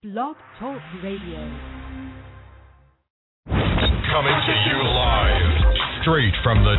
Blog Talk Radio. Coming to you live, straight from the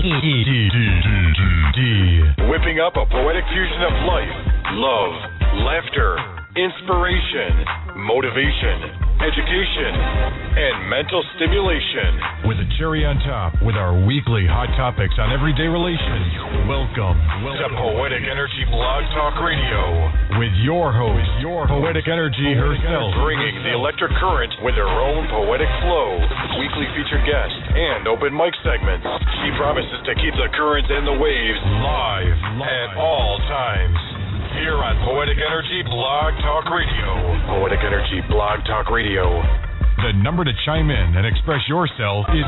whipping up a poetic fusion of life, love, laughter, inspiration, motivation, education, and mental stimulation. With a cherry on top, with our weekly hot topics on everyday relations. Welcome to Poetic Energy Blog Talk Radio with your host, Poetic Energy herself, bringing the electric current with her own poetic flow, weekly featured guests, and open mic segments. She promises to keep the currents and the waves live at all times. Here on Poetic Energy Blog Talk Radio. Poetic Energy Blog Talk Radio. The number to chime in and express yourself is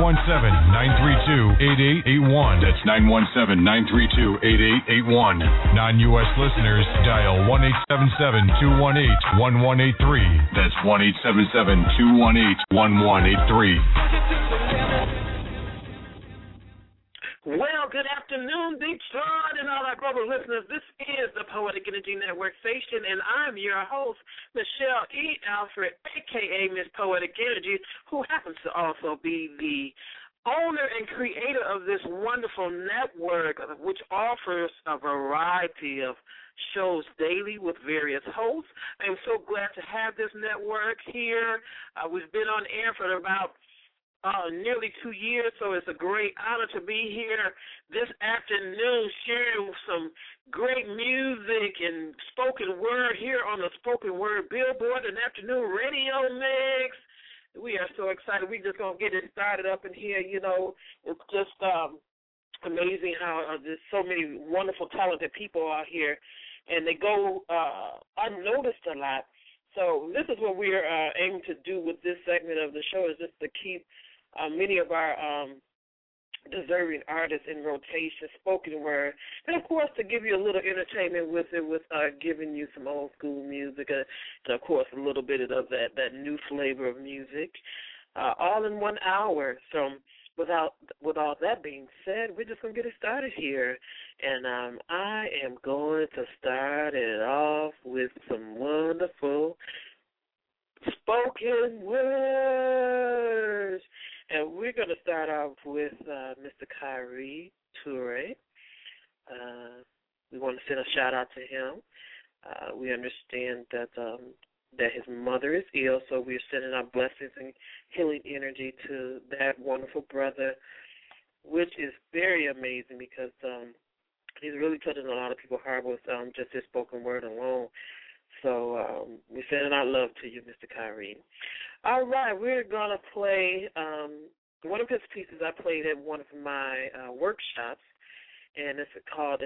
917-932-8881. That's 917-932-8881. Non-U.S. listeners, dial 1-877-218-1183. That's 1-877-218-1183. Well, good afternoon, Detroit, and all our global listeners. This is the Poetic Energy Network station, and I'm your host, Michelle E. Alfred, a.k.a. Miss Poetic Energy, who happens to also be the owner and creator of this wonderful network, which offers a variety of shows daily with various hosts. I'm so glad to have this network here. We've been on air for about nearly 2 years, so it's a great honor to be here this afternoon sharing some great music and spoken word here on the Spoken Word Billboard and Afternoon Radio Mix. We are so excited. We're just going to get it started up in here. You know, it's just amazing how there's so many wonderful, talented people out here, and they go unnoticed a lot. So this is what we're aiming to do with this segment of the show, is just to keep many of our deserving artists in rotation, spoken word, and of course to give you a little entertainment with it, with giving you some old school music, and of course a little bit of that new flavor of music, all in 1 hour. So with all that being said, we're just going to get it started here, and I am going to start it off with some wonderful spoken words. And we're going to start off with Mr. Kyrie Toure. We want to send a shout-out to him. We understand that his mother is ill, so we're sending our blessings and healing energy to that wonderful brother, which is very amazing because he's really touching a lot of people's heart with just his spoken word alone. So we're sending our love to you, Mr. Kyrie. All right, we're going to play one of his pieces I played at one of my workshops, and it's called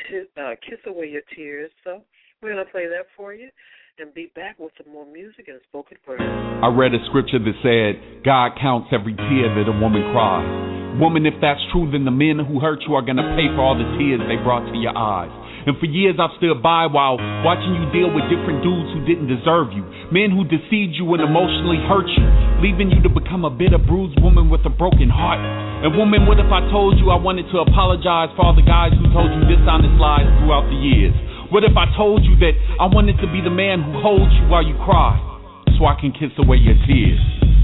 Kiss Away Your Tears. So we're going to play that for you and be back with some more music and spoken word. I read a scripture that said, God counts every tear that a woman cries. Woman, if that's true, then the men who hurt you are going to pay for all the tears they brought to your eyes. And for years I've stood by while watching you deal with different dudes who didn't deserve you. Men who deceived you and emotionally hurt you, leaving you to become a bitter, bruised woman with a broken heart. And woman, what if I told you I wanted to apologize for all the guys who told you dishonest lies throughout the years? What if I told you that I wanted to be the man who holds you while you cry, so I can kiss away your tears?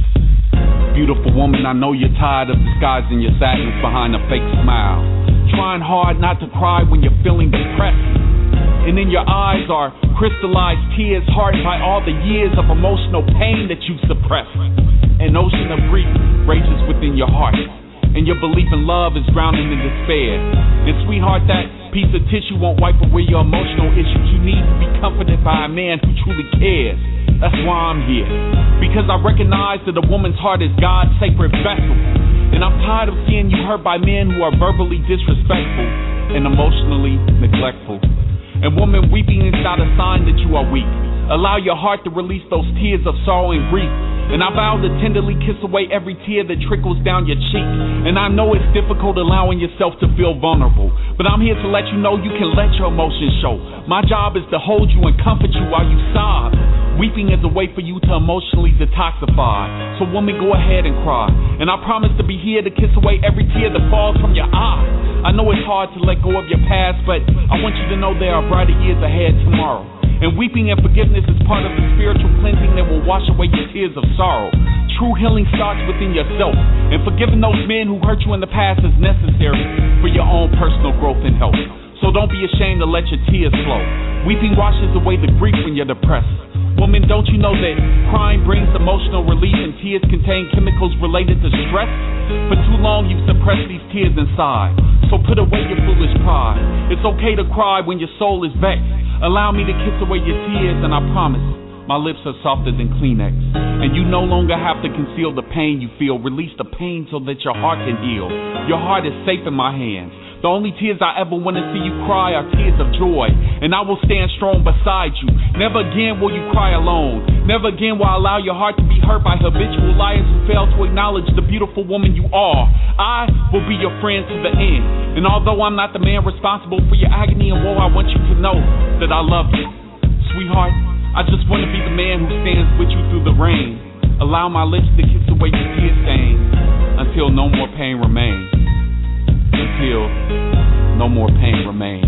Beautiful woman, I know you're tired of disguising your sadness behind a fake smile, trying hard not to cry when you're feeling depressed. And in your eyes are crystallized tears hardened by all the years of emotional pain that you've suppressed. An ocean of grief rages within your heart, and your belief in love is drowning in despair. And sweetheart, that piece of tissue won't wipe away your emotional issues. You need to be comforted by a man who truly cares. That's why I'm here, because I recognize that a woman's heart is God's sacred vessel. And I'm tired of seeing you hurt by men who are verbally disrespectful and emotionally neglectful. And woman, weeping is not a sign that you are weak. Allow your heart to release those tears of sorrow and grief. And I vow to tenderly kiss away every tear that trickles down your cheek. And I know it's difficult allowing yourself to feel vulnerable, but I'm here to let you know you can let your emotions show. My job is to hold you and comfort you while you sob. Weeping is a way for you to emotionally detoxify. So woman, go ahead and cry. And I promise to be here to kiss away every tear that falls from your eye. I know it's hard to let go of your past, but I want you to know there are brighter years ahead tomorrow. And weeping and forgiveness is part of the spiritual cleansing will wash away your tears of sorrow. True healing starts within yourself, and forgiving those men who hurt you in the past is necessary for your own personal growth and health. So don't be ashamed to let your tears flow. Weeping washes away the grief when you're depressed. Woman, don't you know that crying brings emotional relief and tears contain chemicals related to stress? For too long you've suppressed these tears inside, so put away your foolish pride. It's okay to cry when your soul is vexed. Allow me to kiss away your tears, and I promise my lips are softer than Kleenex. And you no longer have to conceal the pain you feel. Release the pain so that your heart can heal. Your heart is safe in my hands. The only tears I ever want to see you cry are tears of joy, and I will stand strong beside you. Never again will you cry alone. Never again will I allow your heart to be hurt by habitual liars who fail to acknowledge the beautiful woman you are. I will be your friend to the end, and although I'm not the man responsible for your agony and woe, I want you to know that I love you. Sweetheart, I just want to be the man who stands with you through the rain. Allow my lips to kiss away your tear stains until no more pain remains. Until no more pain remains.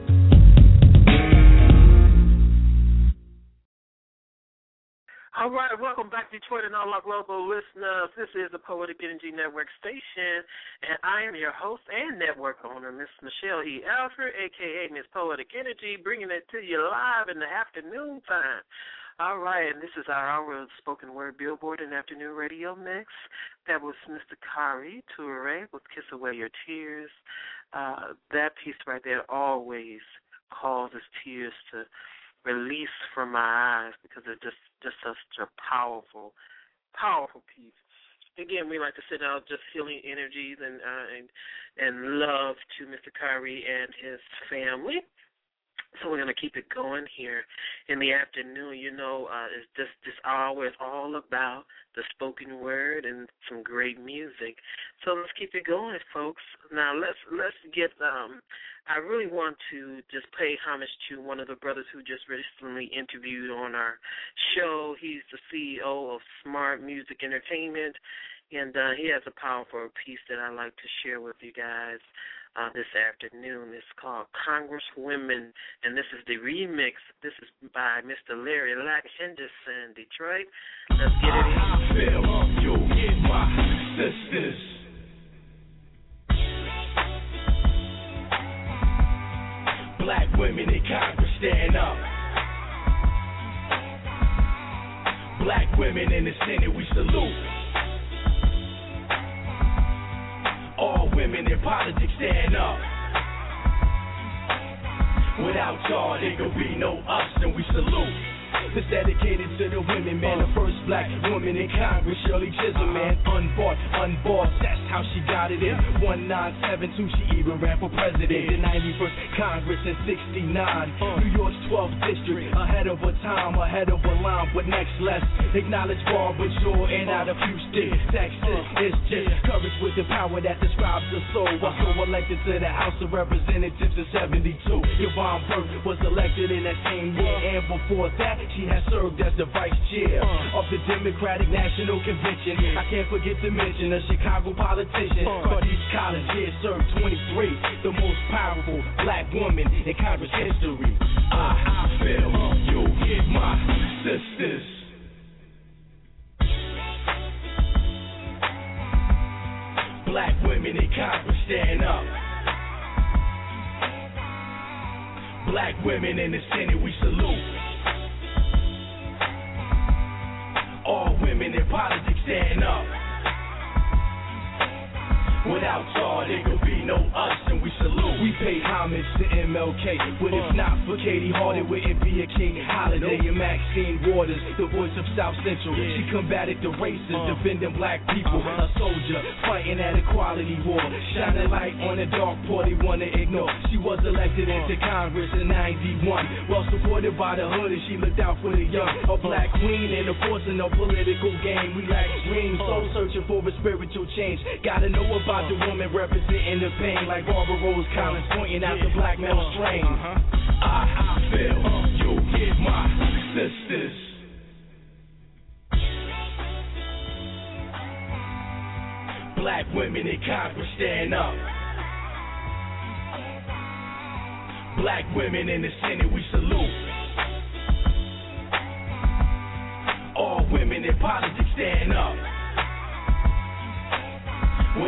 All right, welcome back, Detroit and all our global listeners. This is the Poetic Energy Network station, and I am your host and network owner, Miss Michelle E. Alfred, a.k.a. Miss Poetic Energy, bringing it to you live in the afternoon time. All right, and this is our hour of spoken word billboard and afternoon radio mix. That was Mr. Kari Toure with Kiss Away Your Tears. That piece right there always causes tears to release from my eyes because it's just such a powerful piece. Again, we like to send out just healing energies and love to Mr. Kari and his family. So we're going to keep it going here in the afternoon. You know, this hour is all about the spoken word and some great music. So let's keep it going, folks. Now let's get. I really want to just pay homage to one of the brothers who just recently interviewed on our show. He's the CEO of Smart Music Entertainment, and he has a powerful piece that I'd like to share with you guys. This afternoon. It's called Congresswomen, and this is the remix. This is by Mr. Larry Lack Henderson, Detroit. Let's get it in. I feel you in my sisters. Black women in Congress, stand up. Black women in the Senate, we salute. All women in politics, stand up. Without y'all, there could be no us, and we salute. This dedicated to the women, man. The first black woman in Congress, Shirley Chisholm, man. Unbought, that's how she got it in 1972, she even ran for president. The 91st Congress in 69, New York's 12th district. Ahead of her time, ahead of her line. But next, let's acknowledge Barbara Joy and out of Houston, Texas. It's just courage with the power that describes the soul. Was so elected to the House of Representatives in 72. Yvonne Burke was elected in that same year, and before that, she has served as the vice chair of the Democratic National Convention. I can't forget to mention a Chicago politician, Curtis Collins, here served 23, the most powerful black woman in Congress history. I feel you in my sisters. Black women in Congress, stand up. Black women in the Senate, we salute. All women in politics, stand up. Without y'all, there could be no us, and we salute. We pay homage to MLK, but if not for Katie Hart, it wouldn't be a King Holiday. And Maxine Waters, the voice of South Central, she combated the racists, defending black people. A soldier fighting that equality war, shining light on the dark part they wanna ignore. She was elected into Congress in 91, well supported by the hood, and she looked out for the young. A black queen and a force in a political game. We lack dreams, soul searching for a spiritual change. Gotta know about the woman representing the pain, like Barbara Rose Collins pointing out the black male strain. I feel you in my sisters. Black women in Congress, stand up. Black women in the Senate, we salute. All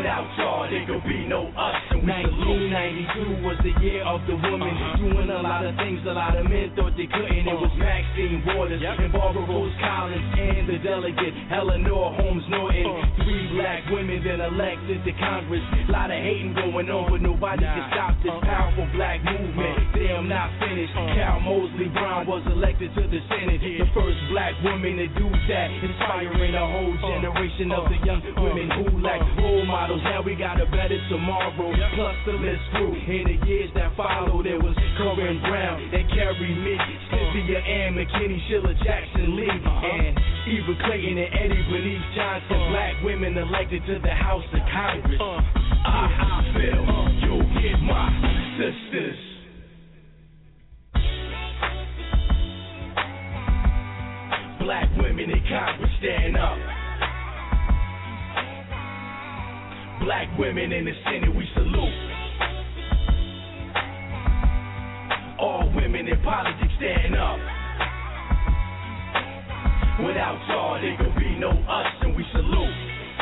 Without y'all, there could be no us. And 1992 was the year of the woman, doing a lot of things a lot of men thought they couldn't. It was Maxine Waters and Barbara Rose Collins and the delegate Eleanor Holmes Norton. 3 black women then elected to Congress. A lot of hating going on, but nobody can stop this powerful black movement. Damn, not finished. Cal Mosley Brown was elected to the Senate, the first black woman to do that, inspiring a whole generation of the young women who lack role models. Now we got a better tomorrow. Plus the list grew. In the years that followed, there was Corinne Brown and Carrie Meek, Cynthia Ann McKinney, Sheila Jackson Lee, and Eva Clayton and Eddie Bernice Johnson. Black women elected to the House of Congress. I feel you hit my sisters. Black women in Congress, stand up. Black women in the Senate, we salute. All women in politics, stand up. Without y'all, there could be no us, and we salute.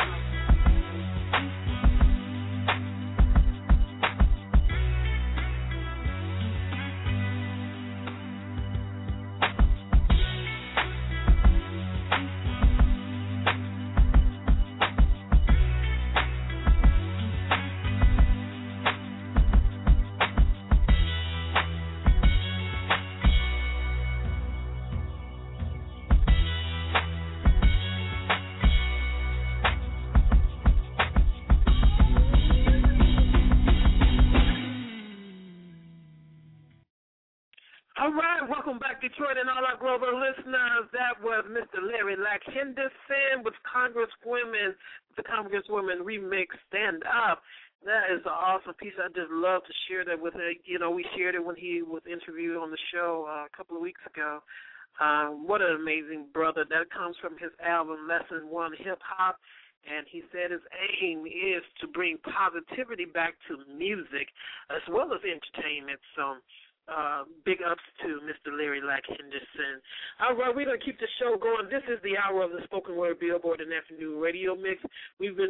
Detroit and all our global listeners, that was Mr. Larry Lack Henderson with Congresswomen, the Congresswoman remix, Stand Up. That is an awesome piece. I just love to share that with her. You know, we shared it when he was interviewed on the show a couple of weeks ago. What an amazing brother. That comes from his album, Lesson 1 Hip Hop. And he said his aim is to bring positivity back to music as well as entertainment. So, big ups to Mr. Larry Lack Henderson. All right, we're going to keep the show going. This is the hour of the Spoken Word Billboard and Afternoon Radio Mix. We've been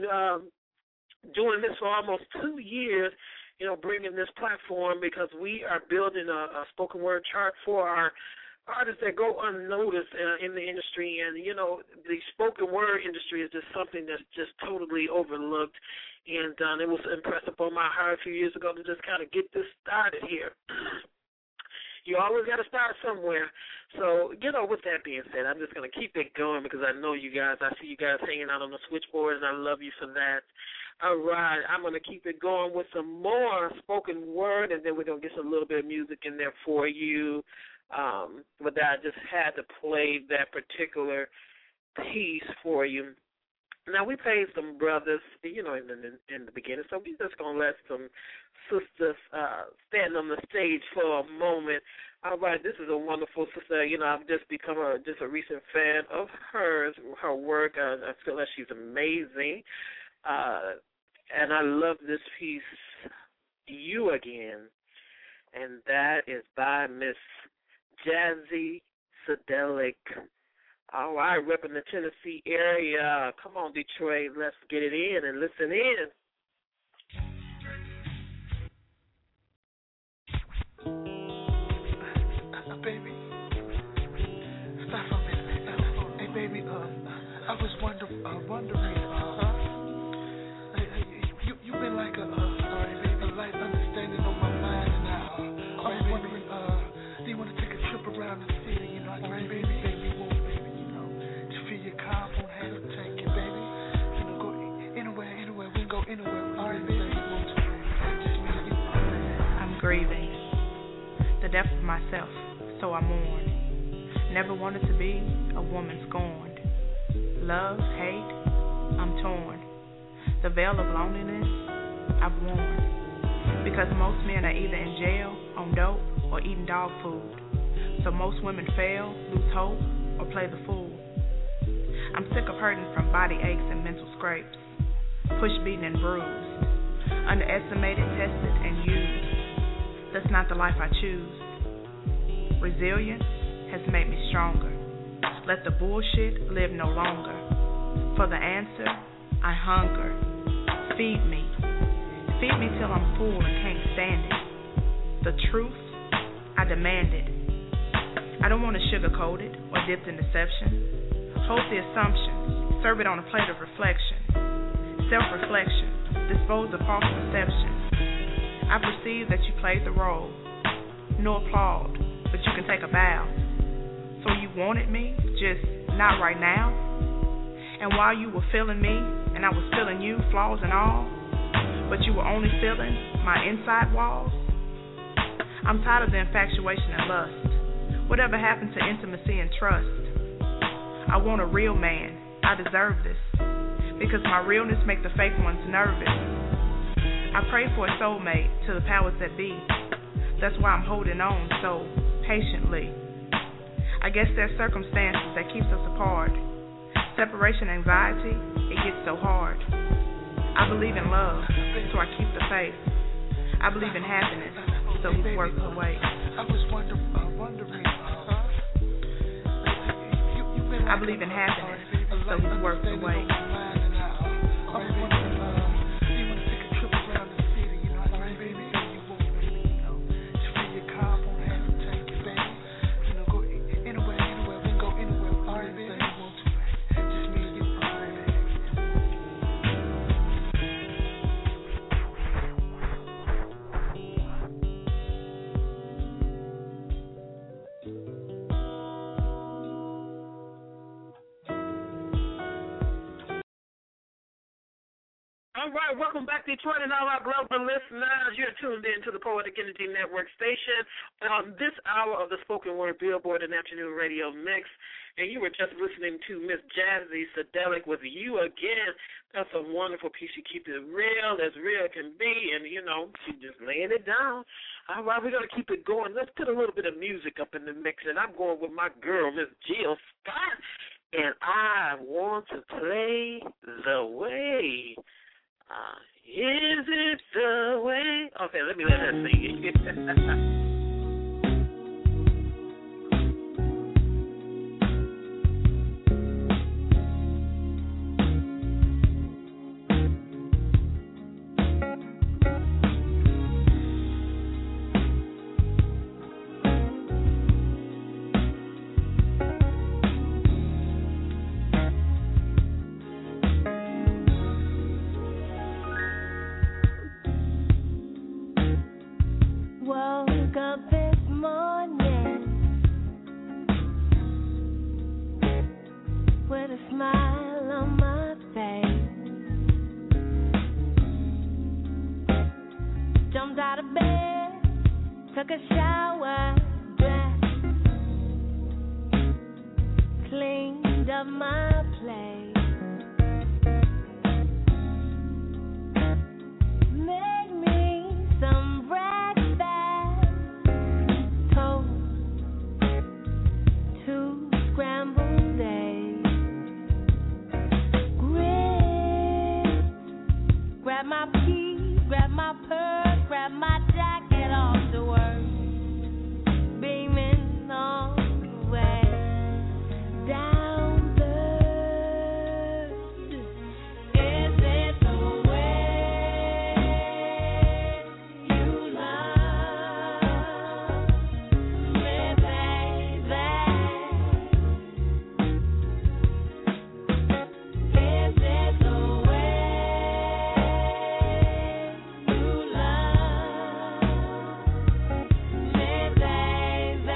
doing this for almost 2 years, you know, bringing this platform because we are building a spoken word chart for our artists that go unnoticed in the industry. And, you know, the spoken word industry is just something that's just totally overlooked. And it was impressed upon my heart a few years ago to just kind of get this started here. You always got to start somewhere. So, you know, with that being said, I'm just going to keep it going because I know you guys. I see you guys hanging out on the switchboard, and I love you for that. All right, I'm going to keep it going with some more spoken word, and then we're going to get some little bit of music in there for you. But I just had to play that particular piece for you. Now, we played some brothers, you know, in the beginning, so we're just going to let some sisters stand on the stage for a moment. All right, this is a wonderful sister. You know, I've just become a recent fan of hers, her work. I feel like she's amazing. And I love this piece, You Again, and that is by Miss Jazzy Sedelic. All right, repping the Tennessee area. Come on, Detroit, let's get it in and listen in. Baby, stop for a minute. Hey, baby, I was wondering, you've been like a light understanding on my mind, and I was wondering, do you want to take a trip around the city? You know, I can baby, you know, to feel your car, won't have to take it, baby. You know, go anywhere, we can go anywhere. All right, baby, you want to? I'm grieving the death of myself, so I mourn. Never wanted to be a woman scorned. Love, hate, I'm torn. The veil of loneliness I've worn. Because most men are either in jail, on dope, or eating dog food. So most women fail, lose hope, or play the fool. I'm sick of hurting from body aches and mental scrapes. Pushed, beaten, and bruised. Underestimated, tested, and used. That's not the life I choose. Resilience has made me stronger. Let the bullshit live no longer. For the answer, I hunger. Feed me. Feed me till I'm full and can't stand it. The truth, I demand it. I don't want to sugarcoat it or dipped in deception. Hold the assumption, serve it on a plate of reflection. Self-reflection, dispose of false perception. I perceive that you played the role. No applaud, but you can take a bow. So you wanted me, just not right now? And while you were feeling me, and I was feeling you, flaws and all, but you were only feeling my inside walls? I'm tired of the infatuation and lust. Whatever happened to intimacy and trust? I want a real man. I deserve this. Because my realness make the fake ones nervous. I pray for a soulmate to the powers that be. That's why I'm holding on so patiently. I guess there's circumstances that keeps us apart. Separation anxiety, it gets so hard. I believe in love, so I keep the faith. I believe in happiness, so he's worth the wait. I believe in happiness, so he's worth the wait. All right, welcome back, Detroit, and all our global listeners. You're tuned in to the Poetic Energy Network station. This hour of the Spoken Word Billboard and Afternoon Radio Mix, and you were just listening to Miss Jazzy Sedelic with You Again. That's a wonderful piece. She keeps it real as real can be, and, you know, she just laying it down. All right, we're going to keep it going. Let's put a little bit of music up in the mix, and I'm going with my girl, Miss Jill Scott, and I want to play The Way. Is it the way? Okay, let me let her sing it. Took a shower, dressed, cleaned up my place, made me some breakfast, toast, 2 scrambled eggs, grits, grabbed my keys, grabbed my purse, grabbed my jacket off to work. Beaming all the way down Third. Is it the way you love me, baby? Is it the way you love me, baby?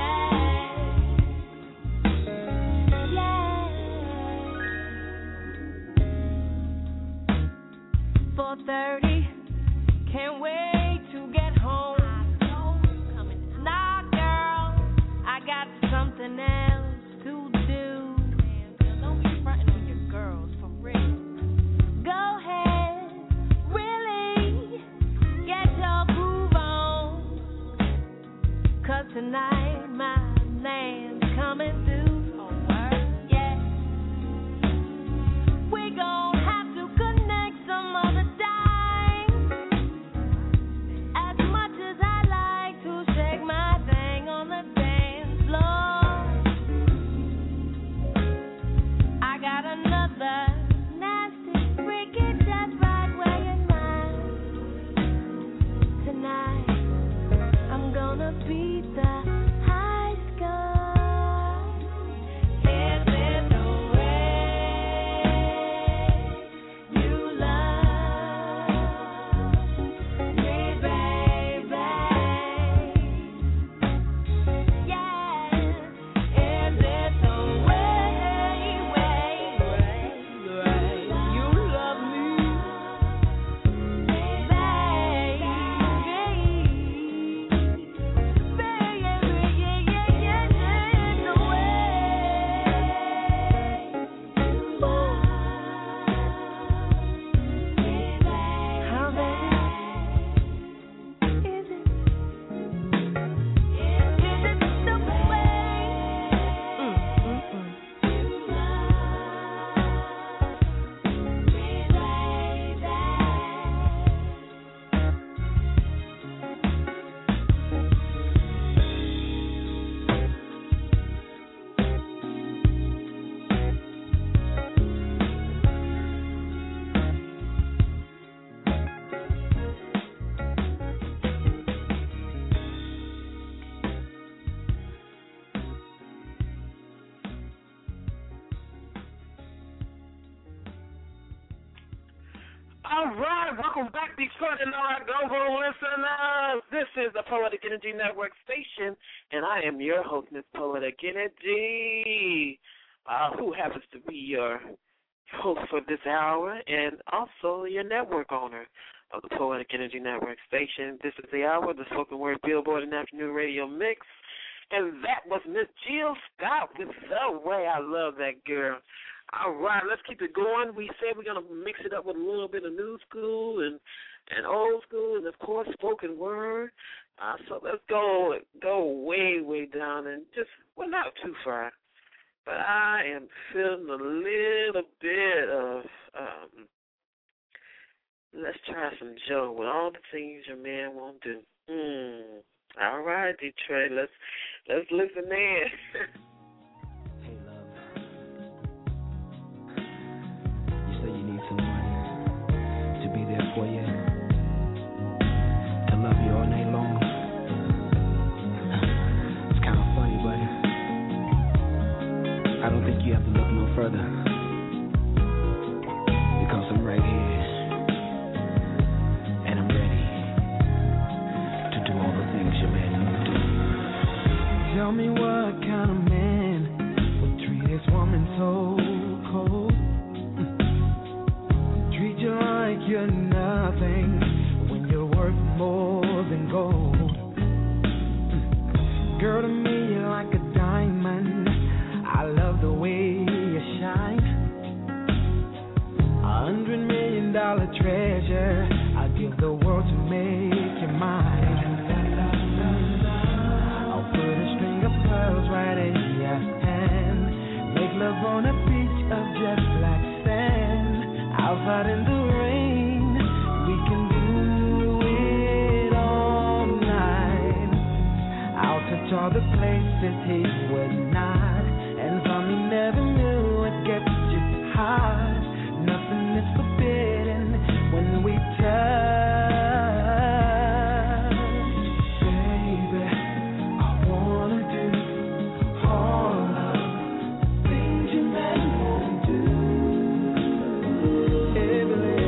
Yeah. 4:30, can't wait to get home. Nah, girl, I got something else to do. Don't be fronting on your girls, for real. Go ahead, really get your groove on. 'Cause tonight my man's coming through. Oh, word? Yeah. We gon' have to connect some other time. As much as I like to shake my thing on the dance floor, All right, welcome back, Detroit and all our global listeners. This is the Poetic Energy Network station, and I am your host, Miss Poetic Energy, who happens to be your host for this hour and also your network owner of the Poetic Energy Network station. This is the hour, the spoken word Billboard and afternoon radio mix, and that was Miss Jill Scott with The Way. I love that girl. All right, let's keep it going. We said we're going to mix it up with a little bit of new school and old school and, of course, spoken word. So let's go way, way down and just, well, not too far. But I am feeling a little bit of, let's try some Joe with all the things your man won't do. All right, Detroit, let's listen in. Hey, love. You say you need someone to be there for you, to love you all night long. It's kind of funny, but I don't think you have to look no further, because I'm right here, and I'm ready to do all the things your man won't do. Tell me what kind of man would treat his woman so cold, treat you like you're nothing when you're worth more than gold. Girl, to me you're like a diamond, I love the way you shine. $100 million treasure, I'd give the world to make you mine. I'll put a string of pearls right in your hand, make love on a beach of jet black sand. Outside in the rain, we can do it all night. I'll touch all the places he would not, and from he never knew it gets you hot. Nothing is forbidden when we touch. Baby, I wanna do all of the things your man won't do. Every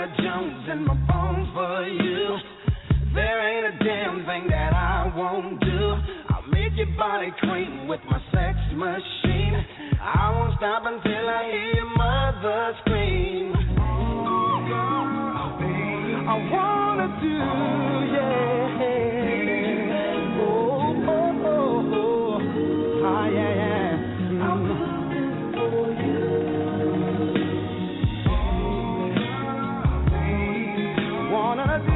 Indiana Jones in my bones for you. There ain't a damn thing that I won't do. I'll make your body cream with my sex machine. I won't stop until I hear your mother scream. I wanna do, yeah. Oh, oh, oh, oh. Ah, yeah, yeah. I'm looking for you. Wanna do.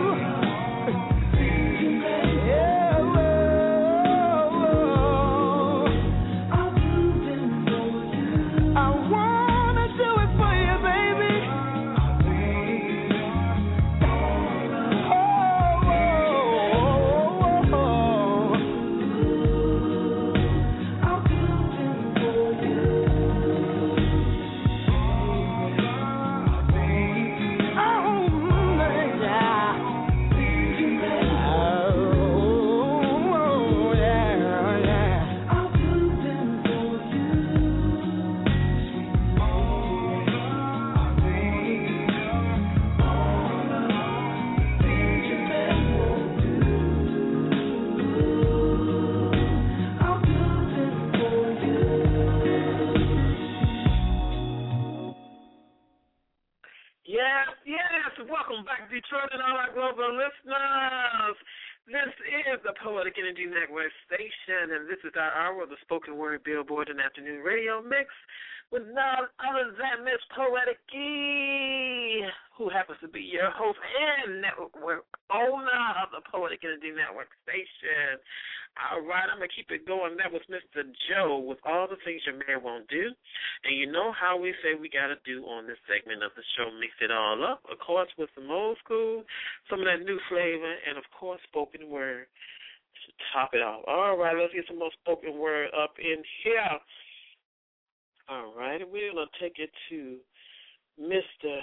Welcome back, Detroit, and all our global listeners. This is the Poetic Energy Network station, and this is our hour of the spoken word Billboard and afternoon radio mix with none other than Miss Poetic E, who happens to be your host and network owner of the Poetic Energy Network station. All right, I'm going to keep it going. That was Mr. Joe with All the Things Your Man Won't Do. And you know how we say we got to do on this segment of the show, mix it all up, of course, with some old school, some of that new flavor, and, of course, spoken word to top it off. All right, let's get some more spoken word up in here. All right, and we're going to take it to Mr.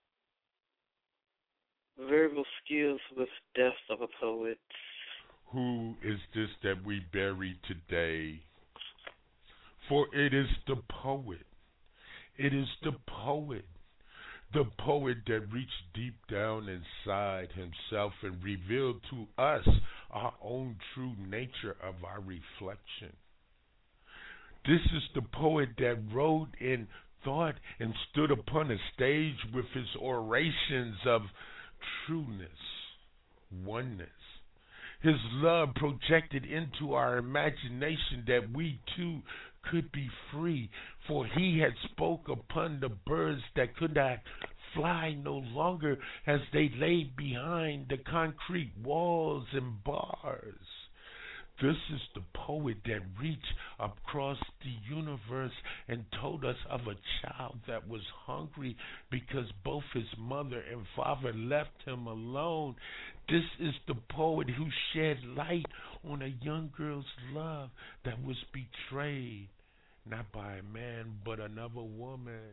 Verbal Skills with Death of a Poet. Who is this that we bury today? For it is the poet. It is the poet that reached deep down inside himself and revealed to us our own true nature of our reflection. This is the poet that wrote in thought and stood upon a stage with his orations of trueness, oneness. His love projected into our imagination that we too could be free, for he had spoke upon the birds that could not fly no longer as they lay behind the concrete walls and bars. This is the poet that reached across the universe and told us of a child that was hungry because both his mother and father left him alone. This is the poet who shed light on a young girl's love that was betrayed, not by a man, but another woman.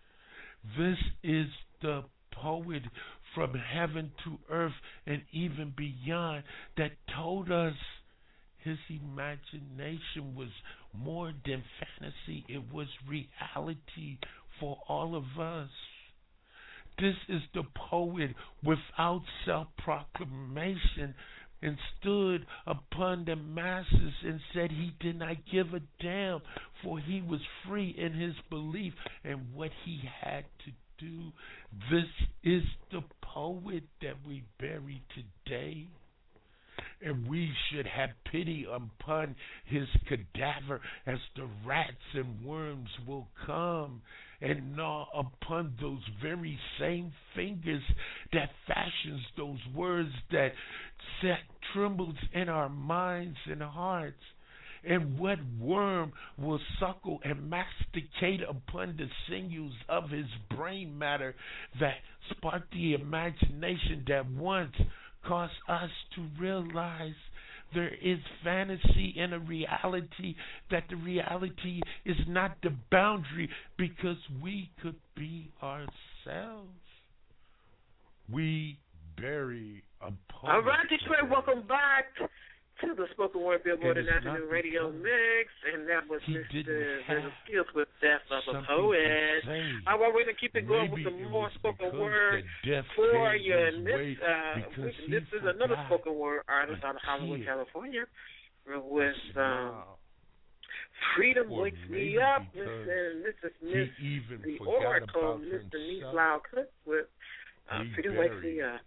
This is the poet from heaven to earth and even beyond that told us his imagination was more than fantasy. It was reality for all of us. This is the poet without self-proclamation and stood upon the masses and said he did not give a damn, for he was free in his belief and what he had to do. This is the poet that we bury today. And we should have pity upon his cadaver as the rats and worms will come and gnaw upon those very same fingers that fashions those words that trembles in our minds and hearts. And what worm will suckle and masticate upon the sinews of his brain matter that spark the imagination that once caused us to realize there is fantasy in a reality, that the reality is not the boundary because we could be ourselves. We bury a poet. All right, Detroit, welcome back to the Spoken spoken word Billboard International Radio Mix, and that was Mr. Little Skills with Death of a Poet. All right, we're going to keep it going with some more spoken word for you. And this is another spoken word artist out of Hollywood, California, with Freedom Wakes Me Up. This is Miss the Oracle, Mr. Neat Loud Cook with Freedom Wakes Me Up.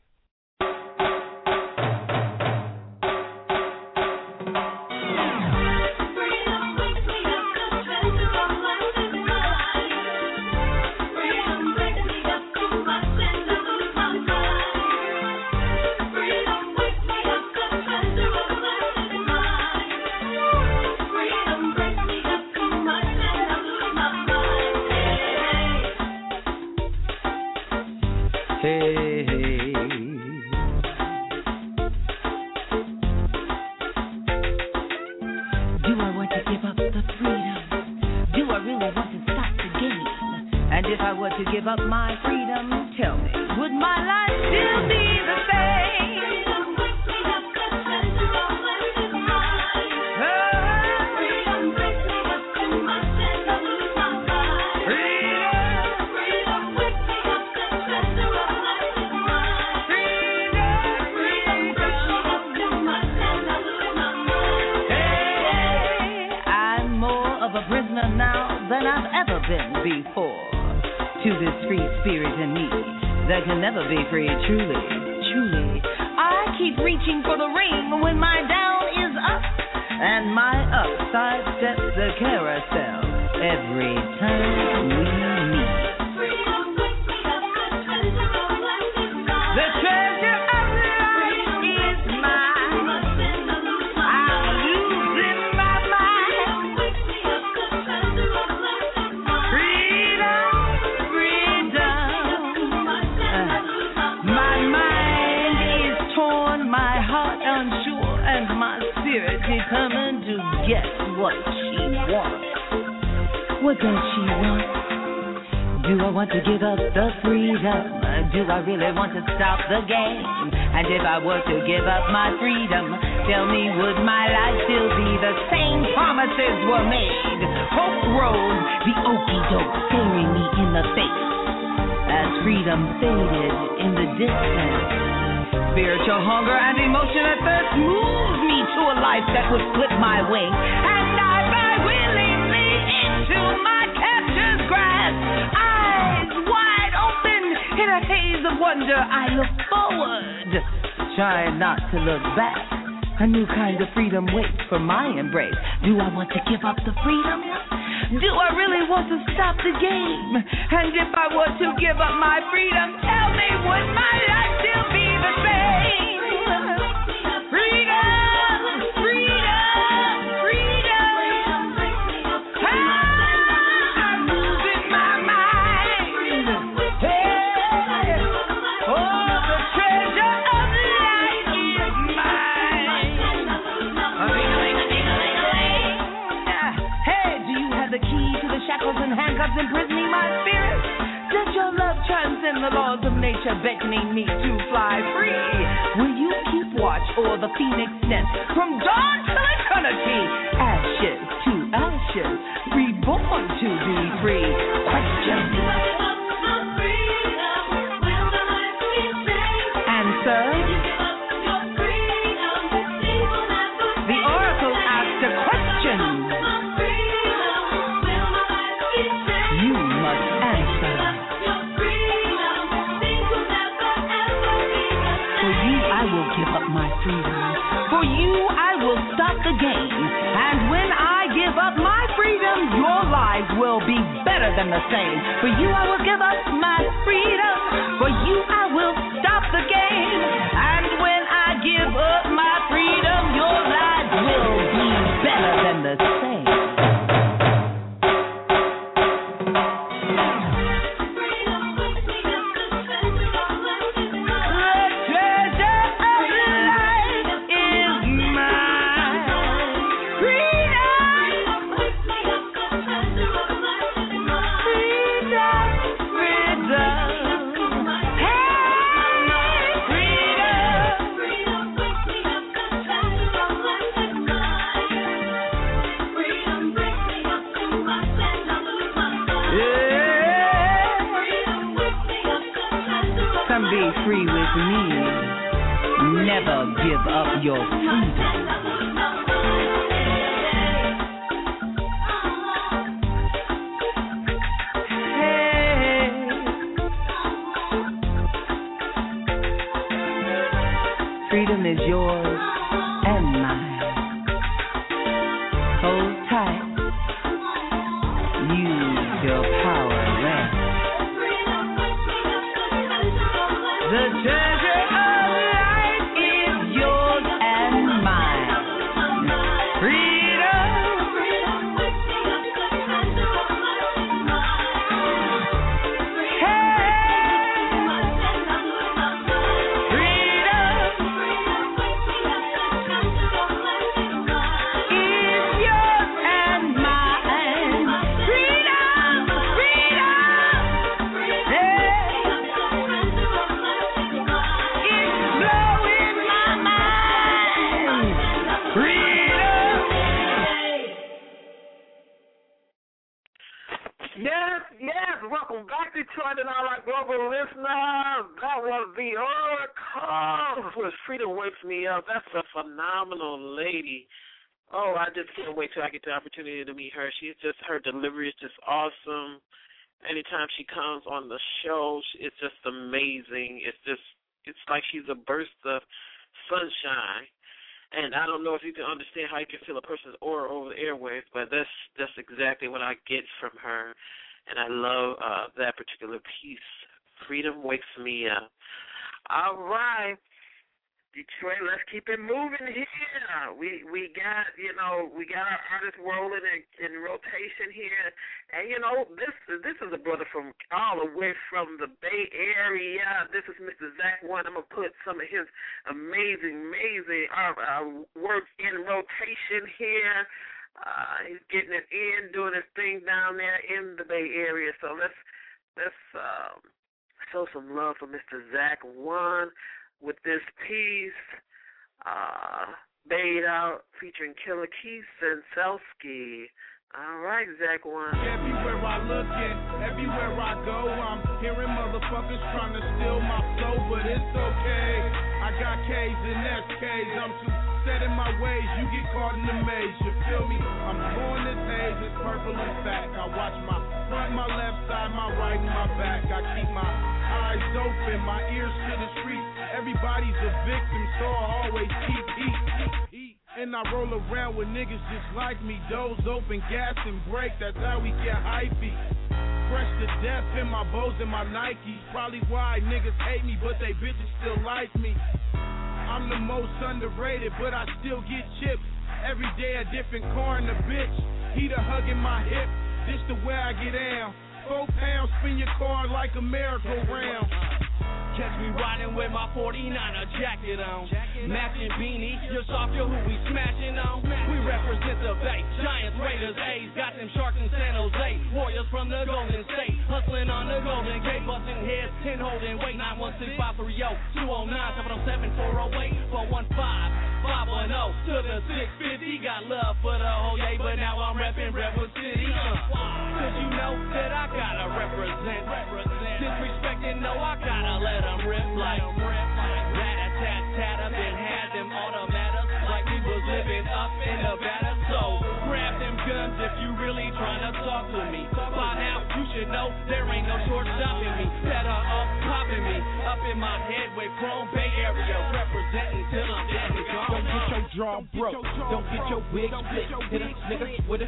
Hey, hey. Do I want to give up the freedom? Do I really want to stop the game? And if I were to give up my freedom, tell me, would my life still be the same? Than I've ever been before. To this free spirit in me that can never be free, truly, truly. I keep reaching for the ring when my down is up and my up sidesteps the carousel every time we meet. The treasure of life is mine. I'm losing my mind. Determined to get what she wants. What does she want? Do I want to give up the freedom? Do I really want to stop the game? And if I were to give up my freedom, tell me, would my life still be the same? Promises were made. Hope rose, the okie doke staring me in the face as freedom faded in the distance. Spiritual hunger and emotional thirst moved me to a life that would flip my wing and dive by willingly into my capture's grasp. Eyes wide open in a haze of wonder, I look forward, trying not to look back. A new kind of freedom waits for my embrace. Do I want to give up the freedom? Do I really want to stop the game? And if I were to give up my freedom, tell me, would my life still be the same? Freedom, freedom, freedom. I'm losing my mind. Hey, oh, the treasure of life is mine. Hey, do you have the key to the shackles and handcuffs imprisoning my spirit? Does your love transcend the laws of nature, beckoning me to fly free? Will you keep watch o'er the phoenix nest from dawn till eternity? Ashes to ashes, reborn to be free. Question. Answer. The oracle asked a question. You must answer. For you, I will give up my freedom. For you, I will stop the game. And when I give up my freedom, your lives will be better than the same. For you, I will give up my freedom. For you, I will stop the game. And when I give up my freedom, your lives will be better than the same. Freedom. Come be free with me. Never give up your freedom. Freedom is yours and mine. Hold tight. Use your power well. The treasure of life is yours and mine. Freedom. Welcome back, Detroit and all our global listeners. That was the Oracle with Freedom Wakes Me Up. That's a phenomenal lady. Oh, I just can't wait till I get the opportunity to meet her. Her delivery is just awesome. Anytime she comes on the show, it's just amazing. It's like she's a burst of sunshine. And I don't know if you can understand how you can feel a person's aura over the airwaves, but that's exactly what I get from her. And I love that particular piece. Freedom Wakes Me Up. All right, Detroit, let's keep it moving here. We got our artists rolling in rotation here, and this is a brother from all the way from the Bay Area. This is Mr. Zach One. I'm gonna put some of his amazing work in rotation here. He's getting it in, doing his thing down there in the Bay Area. So let's show some love for Mr. Zach One with this piece, Bayed Out, featuring Killer Keith Senselsky. All right, Zach One. Everywhere I look and everywhere I go, I'm hearing motherfuckers trying to steal my flow, but it's okay. I got K's and SK's. I'm too set in my ways. You get caught in the maze. You feel me? I'm born this haze. It's purple and fact. I watch my front, my left side, my right, and my back. I keep my eyes open, my ears to the street. Everybody's a victim, so I always keep eat. And I roll around with niggas just like me. Doors open, gas and brake. That's how we get hypey. Fresh to death in my bows and my Nikes. Probably why niggas hate me, but they bitches still like me. I'm the most underrated, but I still get chips. Every day a different car in the bitch. Heater hugging my hip. This the way I get down. 4 pounds, spin your car like a merry-go-round. Catch me riding with my 49er jacket on. Matching beanie, you're soft, you're who we smashing on. We represent the Bay, Giants, Raiders, A's. Got them Sharks in San Jose. Warriors from the Golden State. Hustling on the Golden Gate. Busting heads, 10 holding weight. 916-530, 209-707-408, 415-510. To the 650, got love for the whole yay. But now I'm repping Redwood City. Cause you know that I gotta represent. Disrespecting, no, I gotta let them rip like rat-a-tat-tat. I've been had them automatics like we was living up in Nevada. So grab them guns if you really trying to talk to me. By now you should know there ain't no short stopping me. Better up popping me up in my head with Chrome Bay Area representing till I'm dead and gone. Don't get your jaw broke. Don't get your wig split. Hit a nigga with a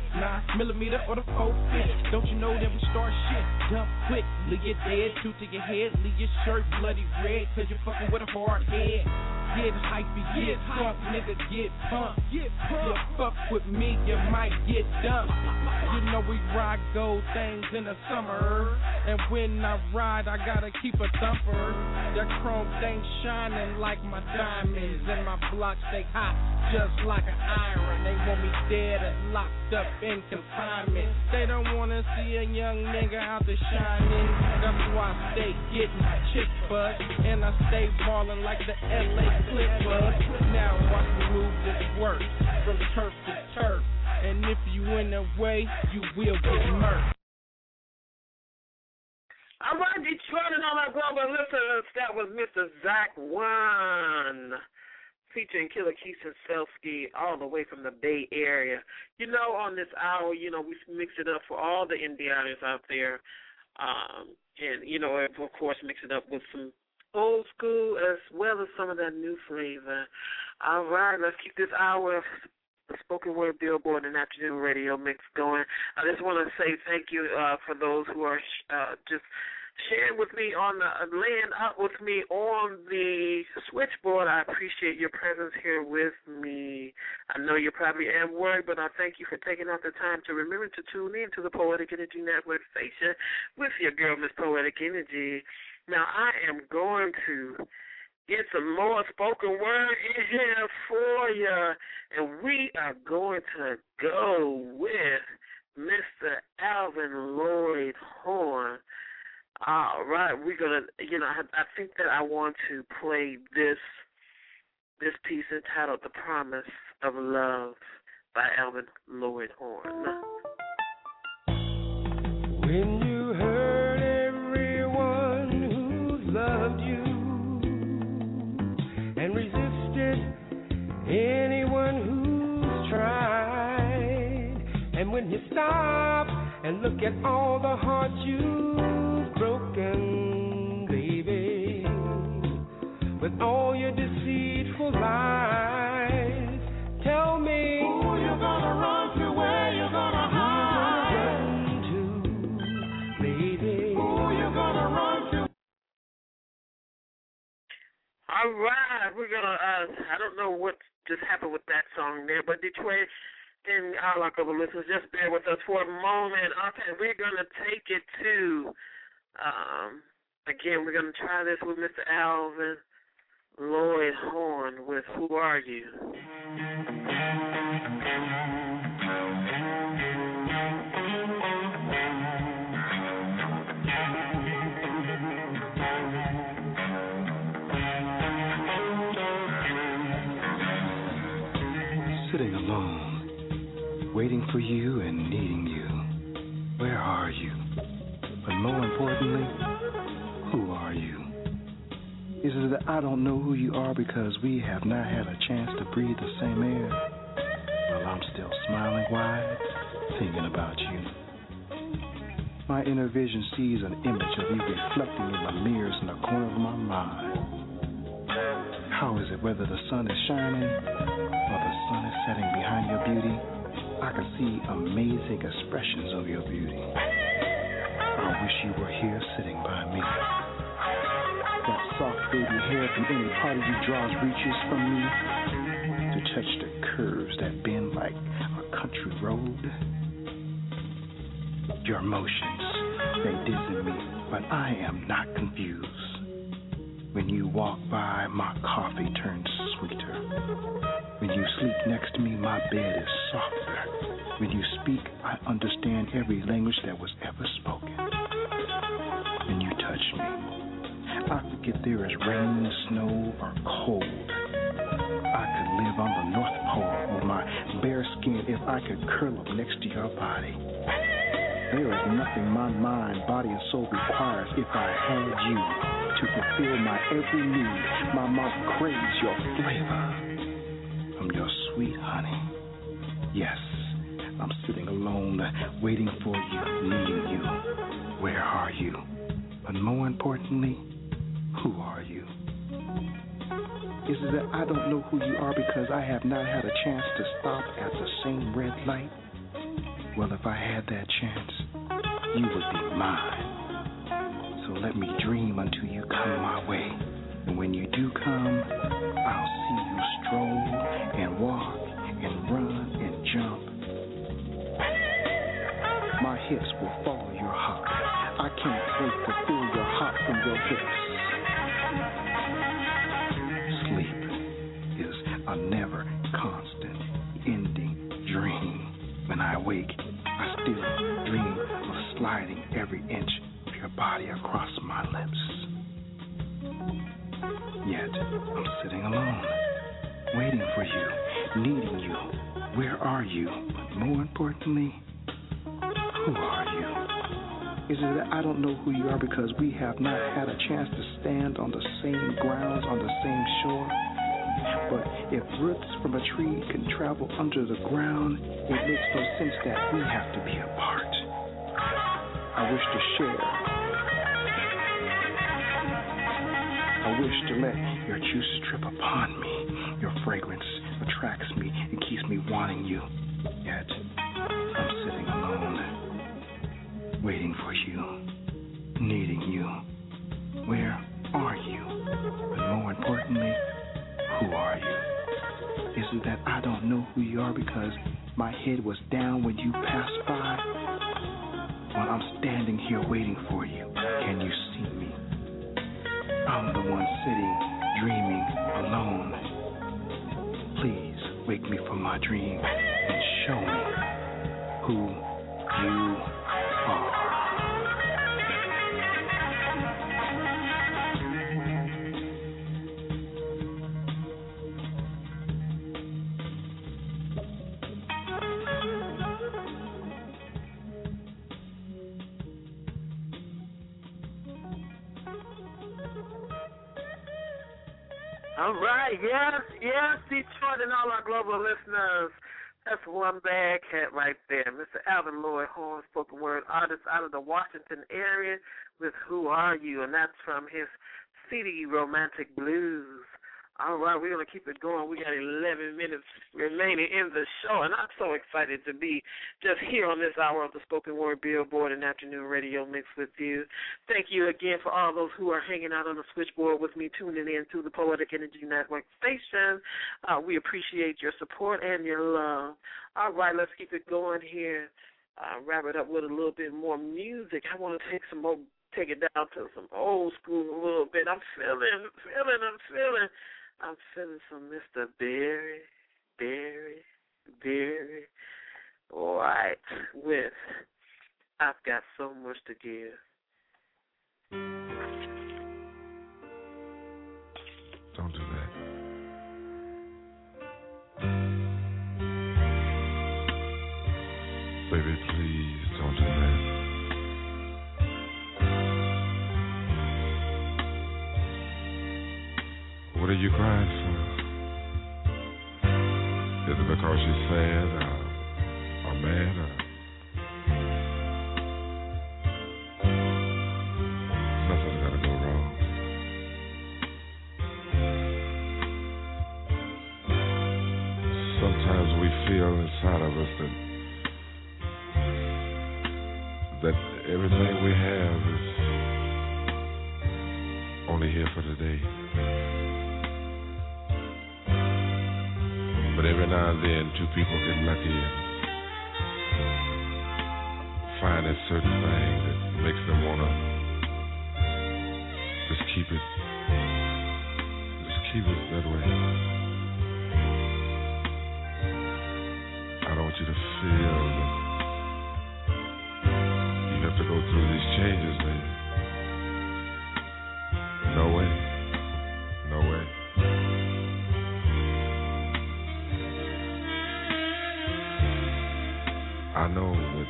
9mm or the 4-5. Don't you know that we start shit dump quick? Leave you dead, shoot to your head, leave your shirt bloody red, cause you're fucking with a hard head. Get hypey, get drunk, nigga, get pumped. You fuck with me, you might get dumped. You know we ride gold things in the summer, and when I ride, I gotta keep a thumper. The chrome thing shining like my diamonds, and my block stay hot just like an iron. They want me dead and locked up in confinement. They don't wanna see a young nigga out there shining. That's why I stay getting chick buzz, and I stay ballin' like the LA Clippers. Now watch me move this work from turf to turf, and if you in the way, you will get murked. All right, Detroit and all our global listeners, that was Mr. Zach One, featuring Killer Keith and Selsky, all the way from the Bay Area. You know, on this hour, you know, we mix it up for all the Indianas out there. And, you know, of course, mix it up with some old school as well as some of that new flavor. All right, let's keep this hour of spoken word Billboard and afternoon radio mix going. I just want to say thank you for those who are just sharing with me on laying up with me on the switchboard. I appreciate your presence here with me. I know you're probably at work, but I thank you for taking out the time to remember to tune in to the Poetic Energy Network station with your girl, Miss Poetic Energy. Now, I am going to get some more spoken word in here for you, and we are going to go with Mr. Alvin Lloyd Horn. All right, we're gonna. You know, I think that I want to play this piece entitled "The Promise of Love" by Alvin Lloyd Horn. When you hurt everyone who's loved you and resisted anyone who's tried, and when you stop and look at all the hearts you've broken, baby, with all your deceitful lies, tell me who you're gonna run to, where you're gonna hide, run to, baby, who you're gonna run to. All right, we're gonna. I don't know what just happened with that song there, but Detroit and all our couple listeners, just bear with us for a moment. Okay, we're gonna take it to. Again, we're gonna try this with Mr. Alvin Lloyd Horn with "Who Are You?" Sitting alone, waiting for you and needing you. Where are you? But more importantly, who are you? Is it that I don't know who you are because we have not had a chance to breathe the same air? Well, I'm still smiling wide, thinking about you. My inner vision sees an image of you reflecting in the mirrors in the corner of my mind. How is it whether the sun is shining or the sun is setting behind your beauty? I can see amazing expressions of your beauty. I wish you were here sitting by me. That soft baby hair from any part of you draws reaches from me to touch the curves that bend like a country road. Your emotions, they dizzy me, but I am not confused. When you walk by, my coffee turns sweeter. When you sleep next to me, my bed is softer. When you speak, I understand every language that was ever spoken. When you touch me, I forget there is rain, snow, or cold. I could live on the North Pole with my bare skin if I could curl up next to your body. There is nothing my mind, body, and soul requires if I had you to fulfill my every need. My mouth craves your flavor from your sweet honey. Yes, I'm sitting alone, waiting for you, needing you. Where are you? But more importantly, who are you? Is it that I don't know who you are because I have not had a chance to stop at the same red light? Well, if I had that chance, you would be mine. So let me dream until you come my way. And when you do come, I'll see you stroll and walk and run and jump. My hips will follow your hop. I can't wait to feel your hop from your hips. Sleep is a never constant ending dream. When I wake, I still dream of sliding every inch of your body across my lips. Yet, I'm sitting alone, waiting for you, needing you. Where are you? But more importantly, who are you? Is it that I don't know who you are because we have not had a chance to stand on the same grounds, on the same shore? But if roots from a tree can travel under the ground, it makes no sense that we have to be apart. I wish to share. I wish to let your juice drip upon me. Your fragrance attracts me and keeps me wanting you. Yet, I'm sitting alone, waiting for you, needing you. Where are you? But more importantly, who are you? Is it that I don't know who you are because my head was down when you passed by? While I'm standing here waiting for you, can you see me? I'm the one sitting, dreaming, alone. Please wake me from my dream and show me who you are. All right, yes, Detroit and all our global listeners. That's one bad cat right there, Mr. Alvin Lloyd Horn, spoken word artist out of the Washington area with Who Are You? And that's from his CD Romantic Blues. All right, we're going to keep it going. We got 11 minutes remaining in the show, and I'm so excited to be just here on this hour of the Spoken Word Billboard and Afternoon Radio Mix with you. Thank you again for all those who are hanging out on the switchboard with me, tuning in to the Poetic Energy Network station. We appreciate your support and your love. All right, let's keep it going here. Wrap it up with a little bit more music. I want to take it down to some old school a little bit. I'm feeling some Mr. Berry White with I've Got So Much to Give. Don't do that. Baby, please don't do that. What are you crying for? Is it because you're sad or mad or nothing's gonna go wrong? Sometimes we feel inside of us that everything we have is only here for today. But every now and then, two people get lucky and find a certain thing that makes them want to just keep it that way. I don't want you to feel that you have to go through these changes, baby. No way. No way. I know that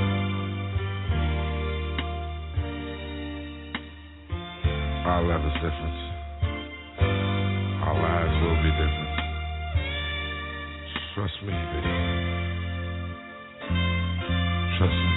our love is different. Our lives will be different. Trust me, baby. Trust me.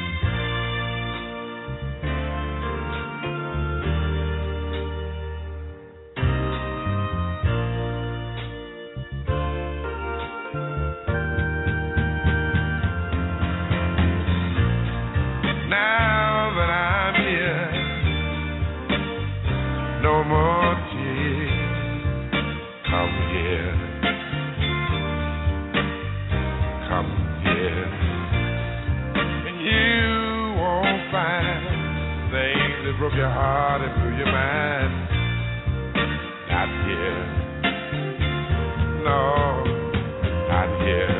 Broke your heart and blew your mind. Not here. No, not here.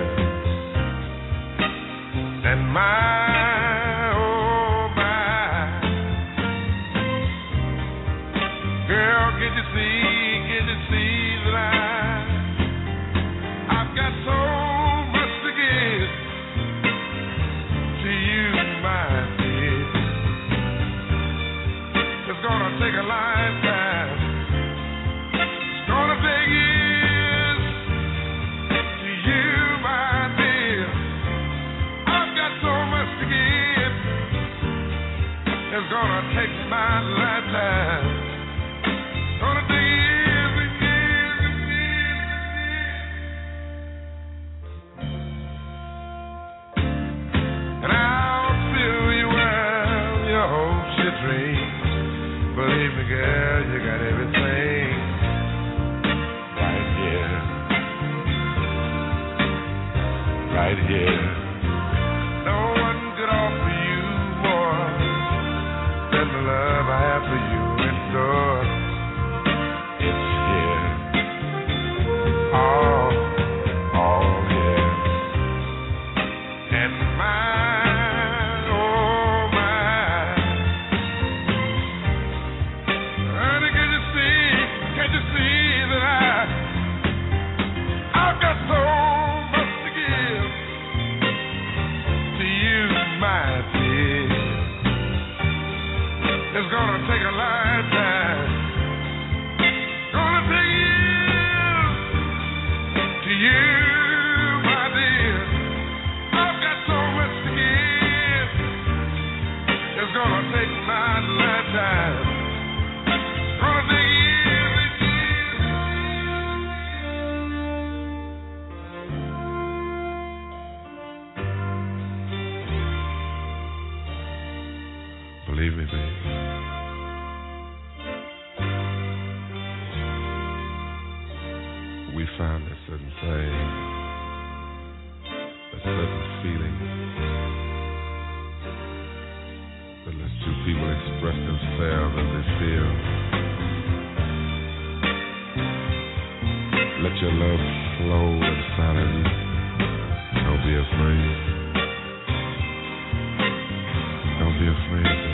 And oh my, girl, can you see that I've got so much to give to you, my dear. take a lifetime. It's gonna take years to you, my dear. I've got so much to give. It's gonna take my lifetime. It's gonna take years and years and years and years. And I'll fill you well, your hopes, your dreams. Believe me, girl, you got everything right here. Right here. No one could offer you more than the love I have for you in store. It's here. All here. And mine, oh mine. Honey, can't you see that I've got so much to give to you, my dear. It's gonna take a lifetime. Gonna take years to you, my dear. I've got so much to give. It's gonna take my lifetime. Gonna take years and years. Believe me, baby. We found a certain thing, a certain feeling that lets two people express themselves as they feel. Let your love flow inside of you. Don't be afraid. Don't be afraid, baby.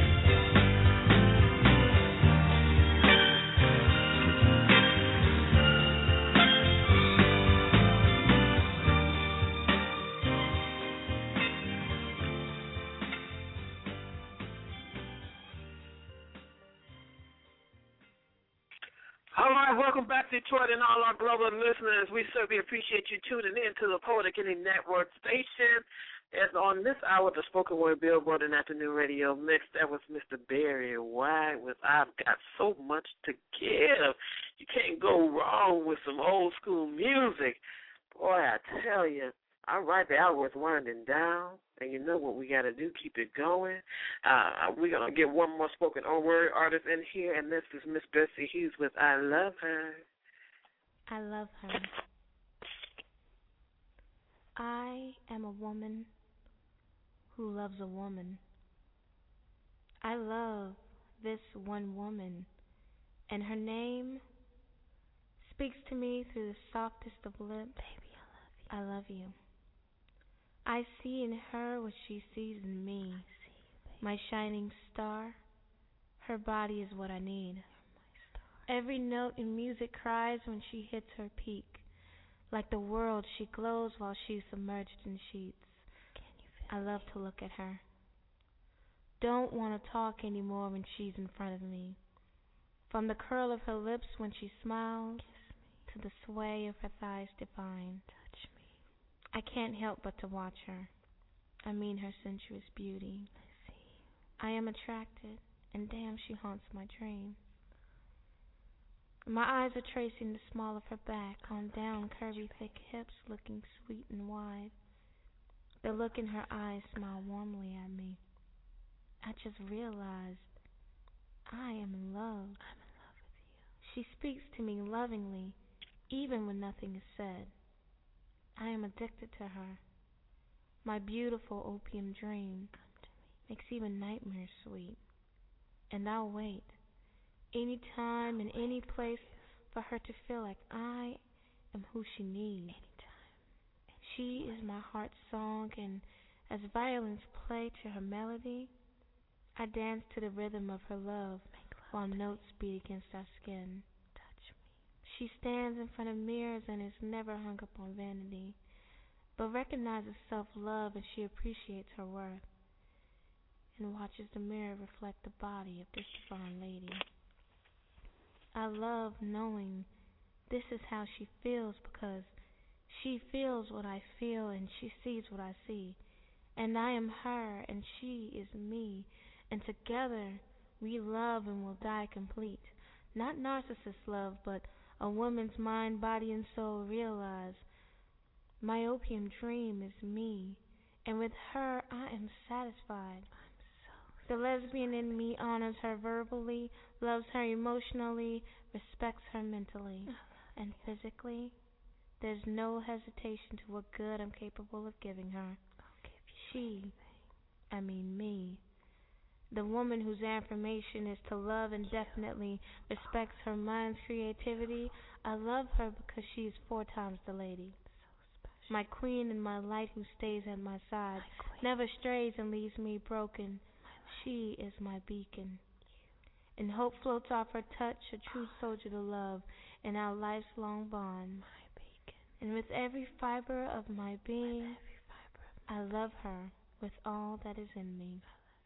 All right, welcome back, Detroit, and all our global listeners. We certainly appreciate you tuning in to the Poetic Indie Network station. And on this hour, the Spoken Word Billboard and Afternoon Radio Mix, that was Mr. Barry White with I've Got So Much to Give. You can't go wrong with some old school music. Boy, I tell you. All right, the hour is winding down, and you know what we got to do, keep it going. We're going to get one more spoken word artist in here, and this is Miss Bessie Hughes with I Love Her. I love her. I am a woman who loves a woman. I love this one woman, and her name speaks to me through the softest of lips. Baby, I love you. I see in her what she sees in me. My shining star. Her body is what I need. Every note in music cries when she hits her peak. Like the world, she glows while she's submerged in sheets. I love to look at her. Don't want to talk anymore when she's in front of me. From the curl of her lips when she smiles, to the sway of her thighs divine. Touch me. I can't help but to watch her. I mean her sensuous beauty. I am attracted, and damn, she haunts my dreams. My eyes are tracing the small of her back, on down curvy thick hips, looking sweet and wide. The look in her eyes smile warmly at me. I just realized I am in love. I'm in love with you. She speaks to me lovingly, even when nothing is said. I am addicted to her. My beautiful opium dream makes even nightmares sweet. And I'll wait, any time and any place, for her to feel like I am who she needs. She is my heart's song, and as violins play to her melody, I dance to the rhythm of her love while notes beat against our skin. Touch me. She stands in front of mirrors and is never hung up on vanity, but recognizes self-love, and she appreciates her worth and watches the mirror reflect the body of this divine lady. I love knowing this is how she feels, because she feels what I feel and she sees what I see. And I am her and she is me. And together we love and will die complete. Not narcissist love, but a woman's mind, body, and soul realize my opium dream is me. And with her I am satisfied. The lesbian in me honors her verbally, loves her emotionally, respects her mentally. And physically, there's no hesitation to what good I'm capable of giving her. Me. The woman whose affirmation is to love and definitely respects her mind's creativity. I love her because she is 4 times the lady. My queen and my light who stays at my side, never strays and leaves me broken. She is my beacon. And hope floats off her touch, a true soldier to love in our life's long bond. And with every fiber of my being, I love her with all that is in me.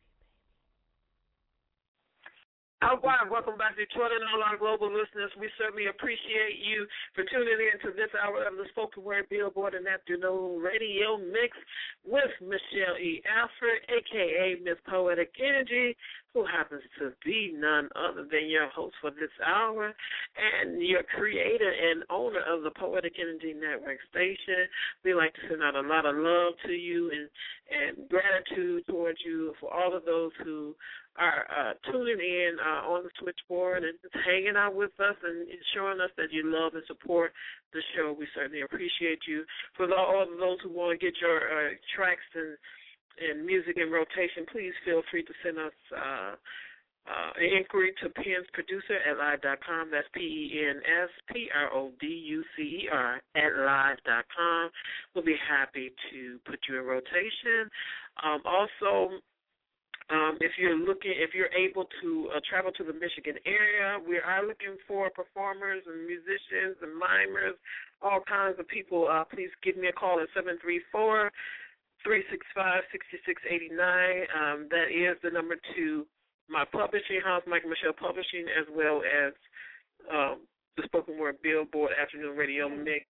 All right, welcome back, Detroit, and all our global listeners. We certainly appreciate you for tuning in to this hour of the Spoken Word Billboard and Afternoon Radio Mix with Michelle E. Alfred, a.k.a. Miss Poetic Energy, who happens to be none other than your host for this hour and your creator and owner of the Poetic Energy Network station. We like to send out a lot of love to you and gratitude towards you for all of those who are tuning in on the switchboard and hanging out with us and showing us that you love and support the show. We certainly appreciate you. For all of those who want to get your tracks and music in rotation, please feel free to send us an inquiry to pensproducer@live.com. That's PENSPRODUCER@live.com. We'll be happy to put you in rotation. Also, if you're able to travel to the Michigan area, we are looking for performers and musicians and mimers, all kinds of people. Please give me a call at 734-365-6689. That is the number to my publishing house, Mike Michelle Publishing, as well as the Spoken Word Billboard Afternoon Radio Mix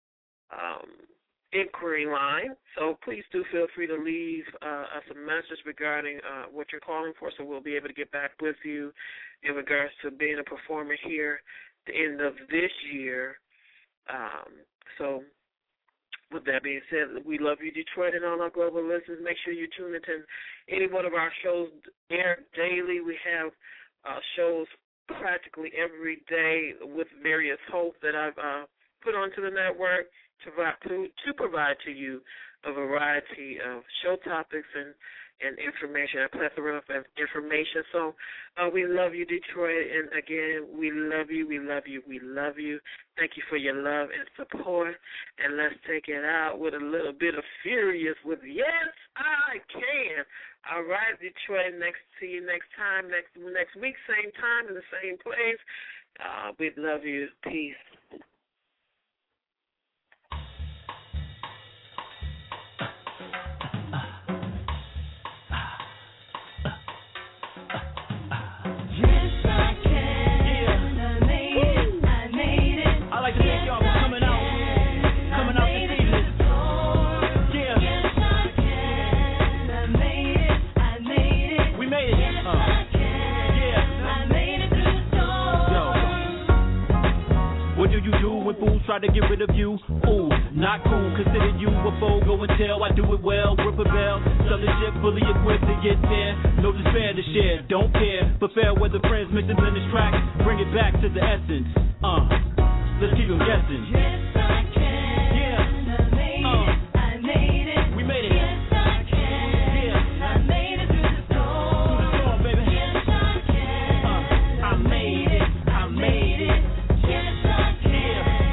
inquiry line. So please do feel free to leave us a message regarding what you're calling for, so we'll be able to get back with you in regards to being a performer here at the end of this year. So with that being said, we love you, Detroit, and all our global listeners. Make sure you tune into any one of our shows aired daily. We have shows practically every day with various hosts that I've put onto the network to provide to you a variety of show topics and information, a plethora of information. So we love you, Detroit, and again, we love you, we love you, we love you. Thank you for your love and support, and let's take it out with a little bit of Furious with Yes, I Can. All right, Detroit, see you next time, next week, same time in the same place. We love you. Peace. Try to get rid of you, ooh, not cool. Consider you a foe, go and tell I do it well. Rip a bell, sell the ship fully equipped to get there. No despair to share, don't care. But fair weather friends mixing in this track. Bring it back to the essence. Let's keep them guessing. Yes, I can. Yeah. I made it. We made it. Yes, I can. Yeah. I made it through the storm. Through the storm, baby. Yes, I can. I made it. I made it. Yes, I can.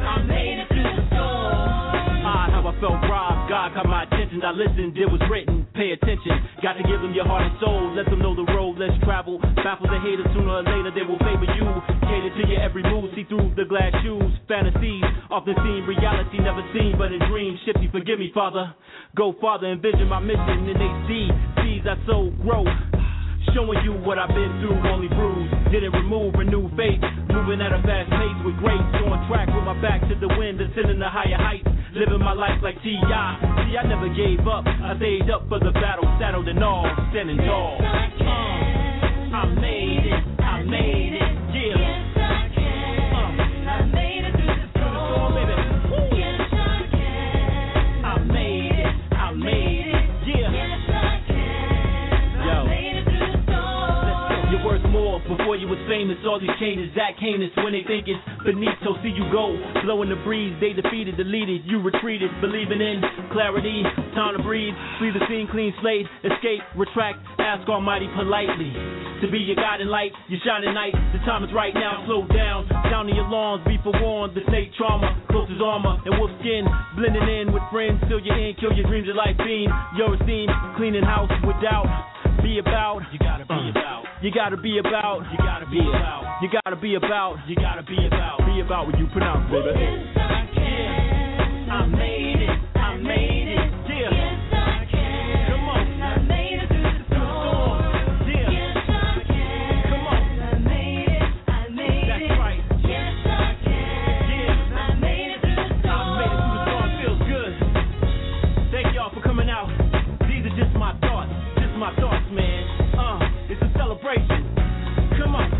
Felt robbed, God caught my attention. I listened, it was written, pay attention. Got to give them your heart and soul, let them know the road, let's travel. Baffle the haters, sooner or later they will favor you. Cater to your every move, see through the glass shoes. Fantasies, often seen, reality never seen, but in dreams. Shifty, forgive me, Father. Go farther, envision my mission in HD. Seeds I sow, grow. Showing you what I've been through, only bruised. Didn't remove, renew faith. New moving at a fast pace with grace, on track with my back to the wind, ascending to higher heights, living my life like T.I. See, I never gave up, I stayed up for the battle, saddled and all, standing tall. I made it, yeah. Yes, I can. I made it through the storm, baby. Yes, I can. I made it, yeah. Yes, I can. Yo. I made it through the storm. You're worth more. Before you was famous, all these changes, that heinous when they think it's finito. See you go, blowing the breeze. They defeated, deleted, you retreated, believing in clarity. Time to breathe, flee the scene, clean slate, escape, retract, ask Almighty politely to be your guiding light, your shining night. The time is right now, slow down, sounding your alarms, be forewarned. The snake trauma, close as armor, and wolf skin, blending in with friends, fill your in, kill your dreams of life being your esteem, cleaning house without. Be about, you gotta be about, you gotta be about, you gotta be about, you gotta be about, you gotta be about what you pronounce, baby. Yes, I can. I made it, yeah. Yes, I can. Come on. I made it through the storm. Yeah. Yes, I can. Come on. I made it. That's right. Yes, I can. Yeah. I made it through the storm. I made it through the storm, feels good. Thank y'all for coming out. These are just my thoughts, man. It's a celebration. Come on.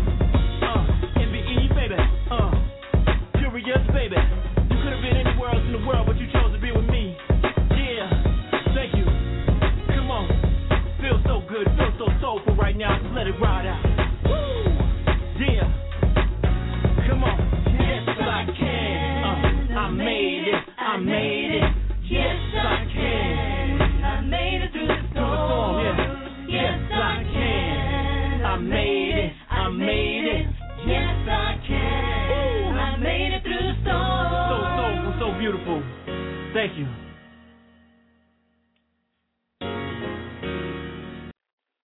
MBE, baby. Furious, baby. You could have been anywhere else in the world, but you chose to be with me. Yeah. Thank you. Come on. Feels so good, feels so soulful right now. Just let it ride out. Woo. Yeah. Come on. Yes, I can. I made it. Yes, I can. I made it through the storm. Yes, I can. I made it. Yes, I can. I made it through the storm. So soulful, so beautiful. Thank you.